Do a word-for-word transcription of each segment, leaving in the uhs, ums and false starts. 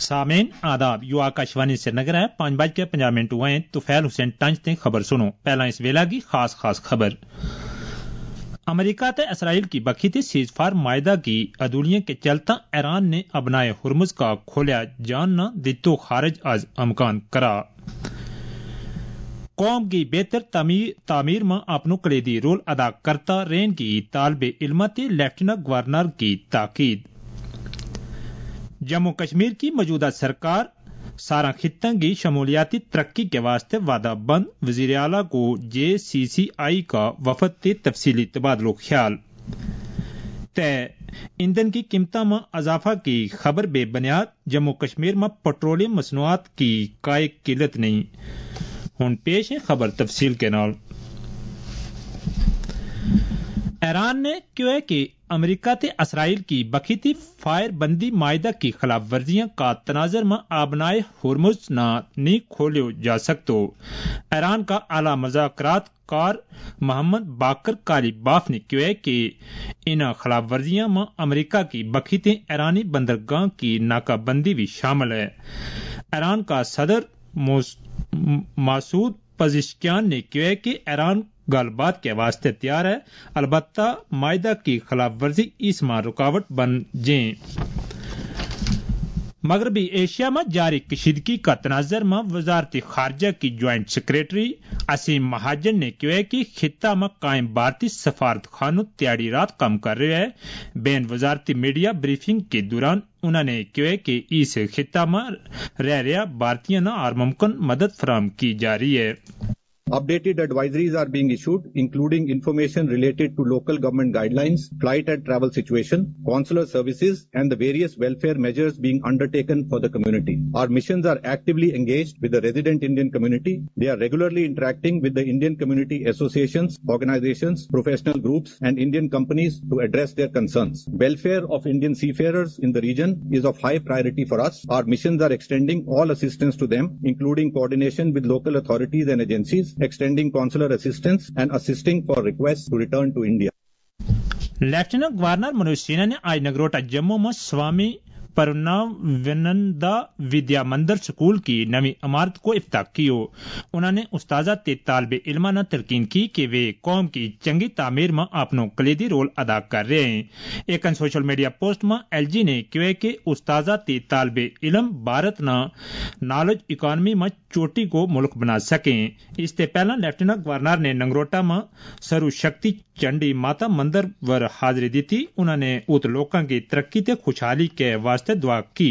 सामेन आदाब यू आकाशवाणी श्रीनगर है पांच बज के पंजाब मिनट हुए तो फैल हुसैन टंच ते खबर सुनो पहला इस वेला की खास खास खबर अमेरिका ते इसराइल की बखी ते सीजफायर मायदा की अदूलियों के चलता ईरान ने अबनाए हुर्मुज का खोलिया जान न दितो खारिज आज अमकान करा कौम की बेहतर तामीर में अपनो कलीदी रोल अदा करता रेन की तालबे इल्म ते लेफ्टिनेंट गवर्नर की ताकीद जम्मू कश्मीर की मौजूदा सरकार सारा खित्तों की शमूलियाती तरक्की के वास्ते वादा बंद वजीर आला को जे सी सी आई का वफद ते तफसीली तबादलो ख्याल तय ईंधन की कीमतों में इजाफा की खबर बेबुनियाद जम्मू कश्मीर में पेट्रोलियम मसनूआत की काई किल्लत नहीं हुन पेश है खबर तफसील के नाल ईरान ने क्यों कि अमेरिका ते इसराइल की बखीती फायर बंदी मायदा की खिलाफ वर्जियां का तनाजर में आबनाए हुर्मुज न नहीं खोलियो जा सकतो ईरान का आला मज़ाकरात कार मोहम्मद बाकर कालीबाफ ने क्यों कि इन खिलाफ वर्जियां में अमेरिका की बखीती ईरानी बंदरगाह की नाकाबंदी भी शामिल है ईरान का सदर मासूद पजिशकियान ने क्यों कि ईरान गलबात के वास्ते तैयार है अलबत्ता मायदा की खिलाफ वर्जी इस माह रुकावट बन जाए मगरबी एशिया में जारी कशीदगी का तनाजर में वजारती खारजा की ज्वाइंट सेक्रेटरी असीम महाजन ने क्यों कि खित्ता में कायम भारतीय सफारत खानों त्याड़ी रात कम कर रहे हैं बेन वजारती मीडिया ब्रीफिंग के दौरान उन्होंने क्यों कि इस खित्ता में रह रहा भारतीय न और मुमकिन मदद फराम की जा रही है Updated advisories are being issued, including information related to local government guidelines, flight and travel situation, consular services, and the various welfare measures being undertaken for the community. Our missions are actively engaged with the resident Indian community. They are regularly interacting with the Indian community associations, organizations, professional groups, and Indian companies to address their concerns. Welfare of Indian seafarers in the region is of high priority for us. Our missions are extending all assistance to them, including coordination with local authorities and agencies, extending consular assistance and assisting for requests to return to India. Lieutenant governor Manoj Sinha ने आज नगरोटा जम्मू में स्वामी परमानंद विद्या मंदिर school की नवी इमारत को इफ्ताह कियो उन्होंने उस्ताजा ते तालबे इल्मा ने तलकीन की कि वे कौम की चंगी तामीर में अपनो कलीदी रोल अदा कर रहे हैं एक सोशल मीडिया पोस्ट में एलजी ने क्यों कि उस्ताजा ते तालबे इल्म भारत न नॉलेज इकोनॉमी में चोटी को मुल्क बना सकें इससे पहला लेफ्टिनेंट गवर्नर ने नंगरोटा में सरू शक्ति चंडी माता मंदिर वर हाजिरी दी थी उन्होंने उत लोगों की तरक्की ते खुशहाली के वास्ते दुआ की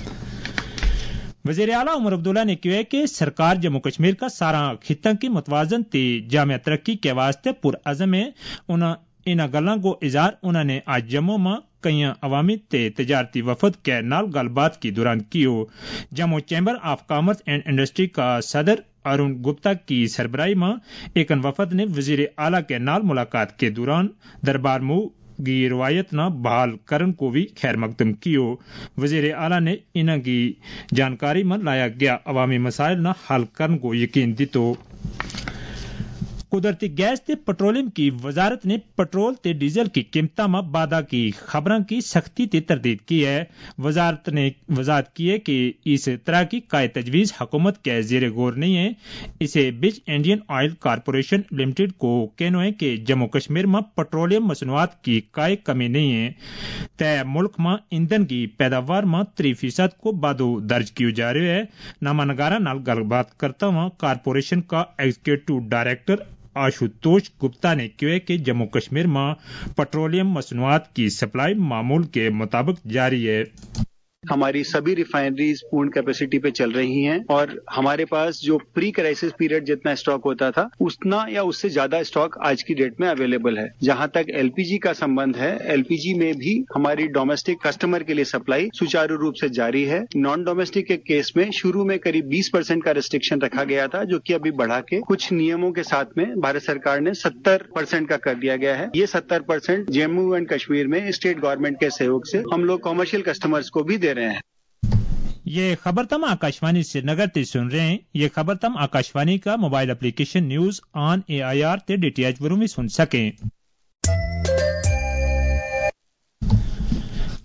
वज़ीर आला उमर अब्दुल्ला ने कहा कि सरकार जम्मू कश्मीर का सारा खित्ता की मुतवाजन ते जामिया तरक्की के वास्ते पुरअज़म है उन इन गल्लां को इज़हार उन्होंने आज जम्मू में कई अवामी ते तजारती वफद के नाल गलबात की दौरान कियो Jammu chamber of commerce and industry का सदर अरुण गुप्ता की सरबराही में एक वफद ने वजीर आला के नाल मुलाकात के दौरान दरबार मुँह की रवायत न बहाल करन को भी खैर मकदम कियो वजीर आला ने इन की जानकारी में लाया गया अवामी मसाइल न हल करन को यकीन दितो कुदरती गैस ते पेट्रोलियम की वजारत ने पेट्रोल ते डीजल की कीमतों में वाधा की खबरों की सख्ती ते तरदीद की है वजारत ने वजाहत की है कि इस तरह की काय तजवीज़ हुकूमत के ज़ेरे गौर नहीं है इसे बीच इंडियन ऑयल कारपोरेशन लिमिटेड को कहना है कि जम्मू कश्मीर में पेट्रोलियम मसनूआत की काय कमी नहीं है तय मुल्क में ईंधन की पैदावार में त्री फीसद को वाधो दर्ज किया जा रहा है नामानगारा नाल गलबात करता हुआ कारपोरेशन का एग्जीक्यूटिव डायरेक्टर आशुतोष गुप्ता ने कहा कि जम्मू कश्मीर में पेट्रोलियम मसनूआत की सप्लाई मामूल के मुताबिक जारी है हमारी सभी रिफाइनरीज पूर्ण कैपेसिटी पे चल रही हैं और हमारे पास जो प्री क्राइसिस पीरियड जितना स्टॉक होता था उतना या उससे ज्यादा स्टॉक आज की डेट में अवेलेबल है जहां तक एलपीजी का संबंध है एलपीजी में भी हमारी डोमेस्टिक कस्टमर के लिए सप्लाई सुचारू रूप से जारी है नॉन डोमेस्टिक के केस में शुरू में करीब बीस परसेंट का रिस्ट्रिक्शन रखा गया था जो कि अभी बढ़ा के कुछ नियमों के साथ में भारत सरकार ने सत्तर परसेंट का कर दिया गया है ये सत्तर परसेंट जम्मू एंड कश्मीर में स्टेट गवर्नमेंट के सहयोग से हम लोग कॉमर्शियल कस्टमर्स को भी दे रहे हैं ये खबर तम आकाशवाणी श्रीनगर ते सुन रहे हैं ये खबर तम आकाशवाणी का mobile application news on A I R ते डीटीएच वरों भी सुन सकें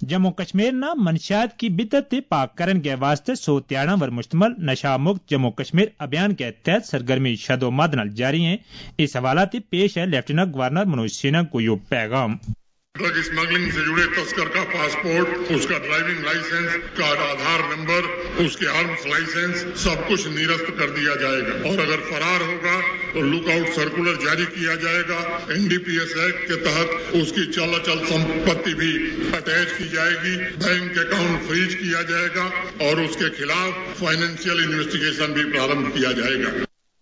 जम्मू कश्मीर ना मंशियात की बिदत पाक करन के वास्ते सौ त्याड़ा वर मुश्तमल नशा मुक्त जम्मू कश्मीर अभियान के तहत सरगर्मी शदोमद नाल जारी है। इस हवाला से पेश है लेफ्टिनेंट गवर्नर मनोज सिन्हा को यो पैगाम। ड्रग स्मगलिंग से जुड़े तस्कर का पासपोर्ट, उसका ड्राइविंग लाइसेंस, का आधार नंबर, उसके आर्म्स लाइसेंस सब कुछ निरस्त कर दिया जाएगा और अगर फरार होगा तो लुकआउट सर्कुलर जारी किया जाएगा। एनडीपीएस एक्ट के तहत उसकी चल अचल संपत्ति भी अटैच की जाएगी, बैंक अकाउंट फ्रीज किया जाएगा और उसके खिलाफ फाइनेंशियल इन्वेस्टिगेशन भी प्रारंभ किया जाएगा।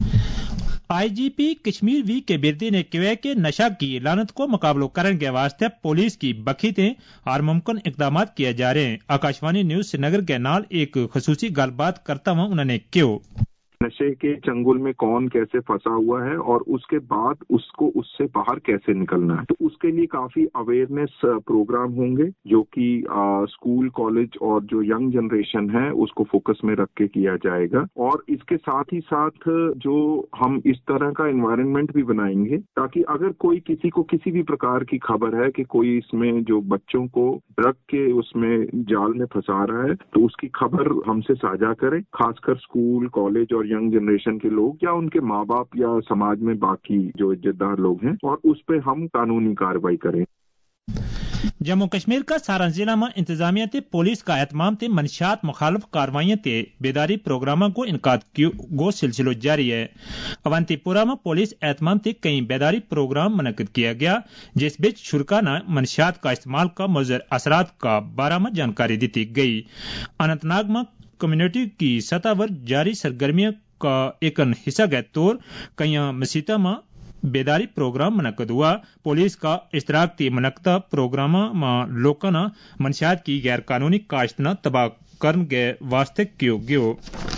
आईजीपी कश्मीर वी के बिरदी ने कहा कि नशा की लानत को मुकाबलो करने के वास्ते पुलिस की बखीते और मुमकिन इकदाम किए जा रहे हैं। आकाशवाणी न्यूज श्रीनगर के नाल एक खसूसी गलबात करता हुआ उन्होंने क्यों नशे के चंगुल में कौन कैसे फंसा हुआ है और उसके बाद उसको उससे बाहर कैसे निकलना है, तो उसके लिए काफी अवेयरनेस प्रोग्राम होंगे जो कि स्कूल कॉलेज और जो यंग जनरेशन है उसको फोकस में रख के किया जाएगा। और इसके साथ ही साथ जो हम इस तरह का एनवायरनमेंट भी बनाएंगे ताकि अगर कोई किसी को किसी भी प्रकार की खबर है कि कोई इसमें जो बच्चों को ड्रग के उसमें जाल में फंसा रहा है तो उसकी खबर हमसे साझा करें, खासकर स्कूल कॉलेज और यंग जनरेशन के लोग या उनके माँ बाप या समाज में बाकी जो इज्जतदार लोग हैं, और उस पे हम कानूनी कार्रवाई करें। जम्मू कश्मीर का सारण जिला में इंतजामिया ते पुलिस का एहतमाम ते मनशियात मुखालफ कार्रवाइयां ते बेदारी प्रोग्रामों को इनकाद गो सिलसिलो जारी है। अवंतीपुरा में पुलिस एहतमाम ते कई बेदारी प्रोग्राम मुनक्किद किया गया जिस बीच शुरा न मनशियात का इस्तेमाल का मुज़र असरात का बारे में जानकारी दी गई। अनंतनाग में कम्युनिटी की सतह पर जारी सरगर्मियों का एक हिस्सा के तौर कई मसीता में बेदारी प्रोग्राम मुनक्किद हुआ। पुलिस का इश्तराक थी मुनक्किदा प्रोग्राम में लोगों ने मंशियात की गैर कानूनी काश्त न तबाह करने के वास्ते क्यों गयो।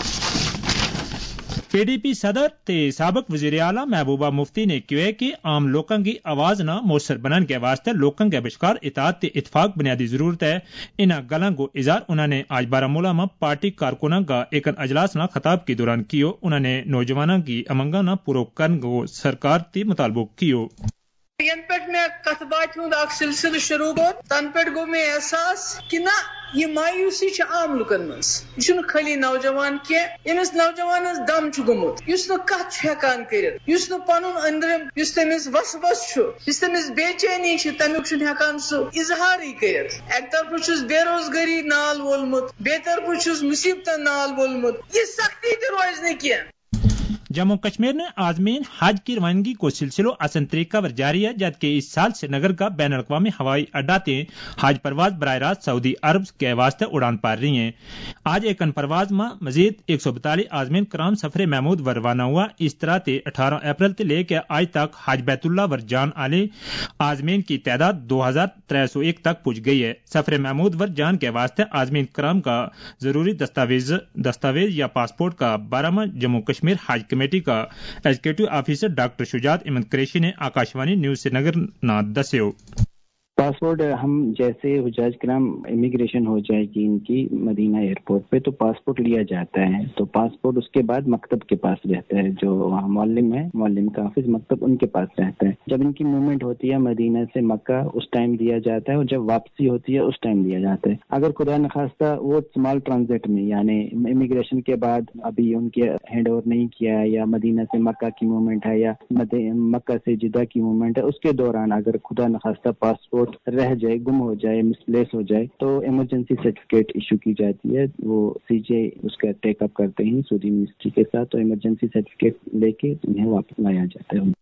पीडीपी सदर ते साबक वजीर आला महबूबा मुफ्ती ने कहा कि आम लोगों की आवाज न मौसर बनने के वास्ते लोगों के विचकार इताअत ते इत्तफाक बुनियादी जरूरत है। इन गलों को इजहार उन्होंने आज बारामूला में पार्टी कारकुनों का एक अजलास न खताब के दौरान कियो। उन्होंने नौजवानों की अमंगा न पूरा करने को सरकार से मुतालबो कियो। यन पे मे कथ बात हुंद अख सिलसिल शुरू गो तन पे गो मे एहसास कि ना ये मायूसी आम लुकन मज खाली नौजवान की यमिस नौजवान दम गुमुत कत हेकान कर पन अंदरम तमिस वस वस तमिस बेचैनी तमिक हेकान सह इजहार कर। एक तरफ बेरोजगारी नाल वोलमुत बे तरफ मुसीबत नाल वोलमुत, ये सख्ती तो रोज नहीं किया। जम्मू कश्मीर ने आजमीन हज की रवानगी को सिलसिलो आसान तरीका पर जारी है, जबकि इस साल श्रीनगर का बैन अवी हवाई अड्डा ते हज परवाज बराह रास्त सऊदी अरब के वास्ते उड़ान पार रही है। आज एक परवाज में मजीद एक सौ बतालीस आजमीन कराम सफरे महमूद वर रवाना हुआ। इस तरह ते अठारह अप्रैल से लेकर आज तक हज बैतुल्ला वर जान आले आजमीन की तादाद दो हजार त्रै सौ एक तक पहुंच गई है। सफरे महमूद वर जान के वास्ते आजमीन कराम का जरूरी दस्तावेज दस्तावेज या पासपोर्ट का बारे में जम्मू कश्मीर हज कमेटी का executive officer doctor Shujat Ahmad Qureshi ने आकाशवाणी न्यूज श्रीनगर ना दस्यो। पासपोर्ट हम जैसे हुजाज कराम इमिग्रेशन हो जाएगी इनकी मदीना एयरपोर्ट पे तो पासपोर्ट लिया जाता है, तो पासपोर्ट उसके बाद मकतब के पास रहता है, जो वहाँ मौलिम है मौलिम का ऑफिस मकतब उनके पास रहता है। जब इनकी मूवमेंट होती है मदीना से मक्का उस टाइम दिया जाता है और जब वापसी होती है उस टाइम दिया जाता है। अगर खुदा न खास्ता वो स्मॉल ट्रांजिट में यानी इमिग्रेशन के बाद अभी उनके हैंड ओवर नहीं किया है या मदीना से मक्का की मूवमेंट है या मक्का से जिद्दा की मूवमेंट है, उसके दौरान अगर खुदा न खास्ता पासपोर्ट रह जाए, गुम हो जाए, मिसप्लेस हो जाए तो इमरजेंसी सर्टिफिकेट इशू की जाती है। वो सीजे उसका टेकअप करते हैं सऊदी मिनिस्ट्री के साथ, तो इमरजेंसी सर्टिफिकेट लेके उन्हें वापस लाया जाता है।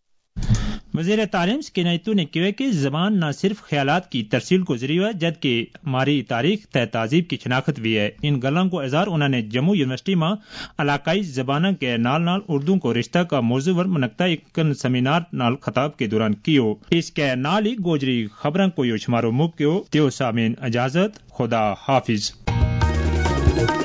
वज़ीर तालीम किनायतू ने कहा कि जबान न सिर्फ ख्यालात की तरसील को जरिए है जबकि हमारी तारीख तय तहजीब की शनाख्त भी है। इन गलों को इजहार उन्होंने जम्मू यूनिवर्सिटी में इलाकाई जबाना के नाल नाल उर्दू को रिश्ता का मौजू पर मुनक्किदा एक सेमिनार नाल खताब के दौरान कियो। इसके नाल ही गोजरी खबरों को यो शुमारो मुक्यो त्यो सामीन इजाजत खुदा हाफिज।